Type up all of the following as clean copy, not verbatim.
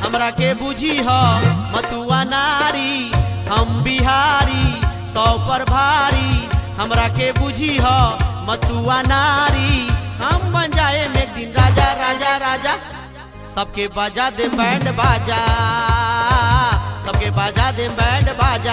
हमरा के बुझी हो मतुआ नारी। हम बिहारी 100 पर भारी, हमरा के बुझी हो मतुआ नारी। हम बन जाए एक दिन राजा राजा राजा, सबके बाजा दे बैंड बाजा, सबके बाजा दे बैंड बाजा।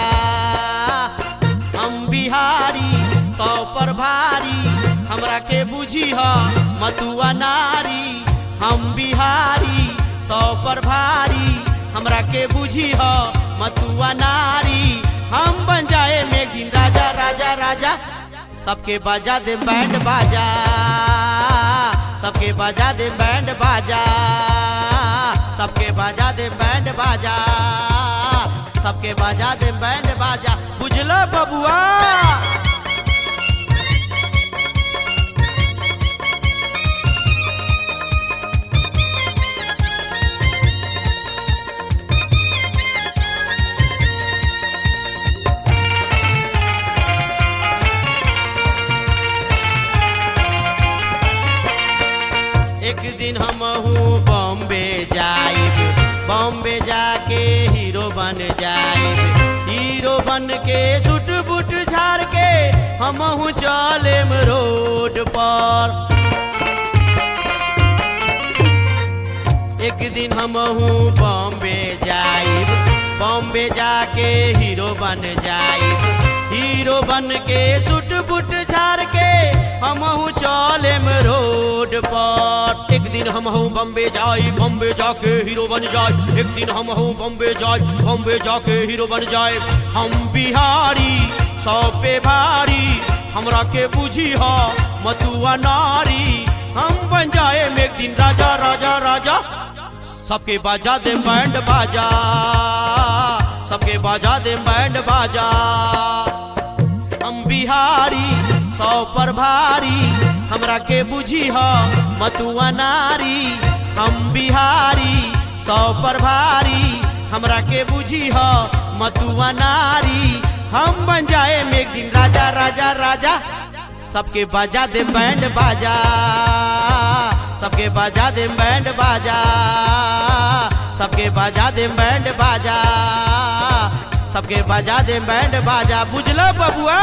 हम बिहारी 100 पर भारी, हमरा के बुझी हो मतुआ नारी। हम बिहारी 100 पर भारी, हमरा के बुझी हो मतुआ नारी। हम बन जाए एक दिन राजा राजा राजा, सबके बाजा दे बैंड बाजा, सबके बाजा दे बैंड बाजा, सबके बाजा दे बैंड बाजा, सबके बाजा दे बैंड बाजा। बुझलो बबुआ। एक दिन हमहू बॉम्बे जाइब, बॉम्बे जाके हीरो बन जाइब। हीरो बन के सूट बूट झाड़ के हमहू चलेम रोड पर। एक दिन हमहू बॉम्बे जाइब, बॉम्बे जाके हीरो बन जाइब। हीरो बन के सूट बूट झाड़ के हमहू चलेम रोड पर। एक दिन हमहू बॉम्बे जाई, बॉम्बे जाके हीरो बन जाए। एक दिन हमहू बॉम्बे जाई, बॉम्बे जाके हीरो बन जाए। हम बिहारी 100 पे भारी, हमरा के बुझी हो मतुआ नारी। हम बन जाए एक दिन राजा राजा राजा, सबके बाजा दे बैंड बाजा, सबके बाजा दे बैंड बाजा। हम बिहारी 100 पर भारी, हमरा के बुझी हो मतुआ नारी। हम बिहारी 100 पर भारी, हमरा के बुझी हो मतुआ नारी। हम बन जाए एक दिन राजा राजा राजा, सबके बाजा दे बैंड बाजा, सबके बाजा दे बैंड बाजा, सबके बाजा दे बैंड बाजा, सबके बाजा दे बैंड बाजा। बुझलो बबुआ।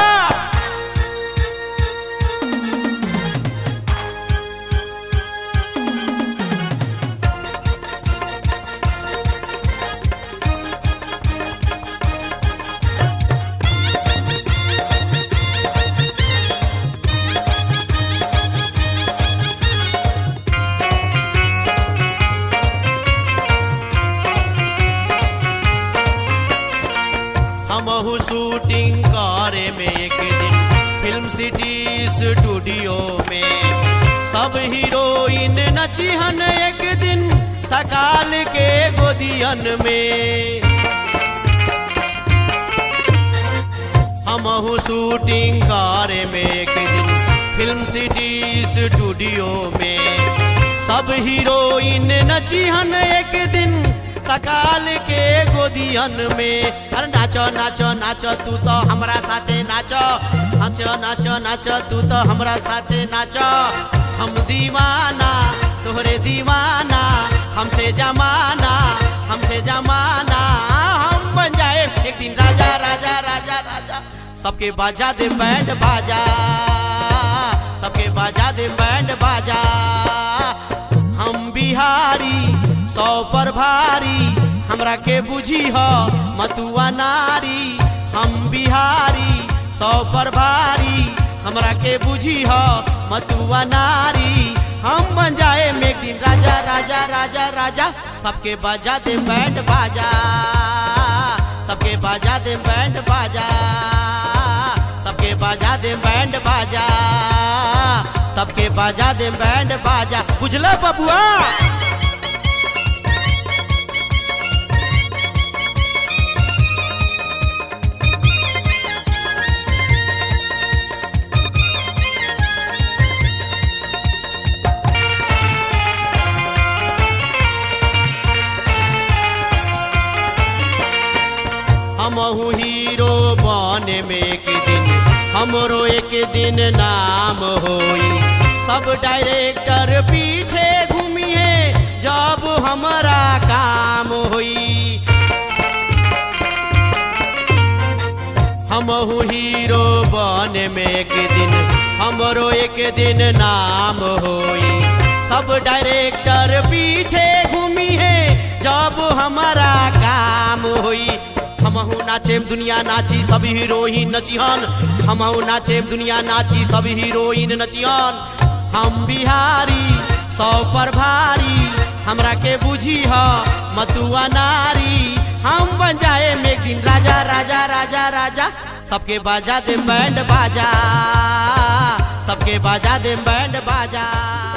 हमहू शूटिंग करे में एक दिन फिल्म सिटी स्टूडियो में। सब हीरोइन नचिहन एक दिन सकाल के गोदियन में। हमहू शूटिंग करे में एक दिन फिल्म सिटी स्टूडियो में। सब हीरोइन नचिहन एक दिन सकाल के गोदियन में। अरे नाचो नाचो नाचो तू तो हमरा साथे नाचो, नाचो नाचो नाचो तू तो हमरा साथे नाचो। हम दीवाना तोहरे दीवाना, हमसे जमाना हमसे जमाना। हम बन जाए एक दिन राजा राजा राजा राजा, सबके बाजा दे बैंड बाजा, सबके बाजा दे बैंड बाजा। हम बिहारी 100 पर भारी, हमरा के बुझी हो मतुआ नारी। हम बिहारी 100 पर भारी, हमरा के बुझी हो मतुआ नारी। हम बन जाए एक दिन राजा राजा राजा राजा, सबके बाजा दे बैंड बाजा, सबके बाजा दे बैंड बाजा, सबके बाजा दे बैंड बाजा, सबके बाजा दे बैंड बाजा। बुझलो बबुआ। हमहू हीरो बने में एक दिन, हमरो एक दिन नाम होई। सब डायरेक्टर पीछे घूमिए जब हमारा काम होई। हमहू हीरो बने में एक दिन हमरो एक दिन नाम होई। सब डायरेक्टर पीछे घूमी है जब हमारा काम होई। हमहू नाचेम दुनिया नाची सब हीरोइन नचिहन, हमहू नाचेम दुनिया नाची सब हीरोइन नचिहन। हम बिहारी 100 पर भारी हमरा के बुझी ह मतुआ नारी। हम बन जाए एक दिन राजा राजा राजा राजा, सबके बाजा दे बैंड बाजा, सबके बाजा दे बैंड बाजा।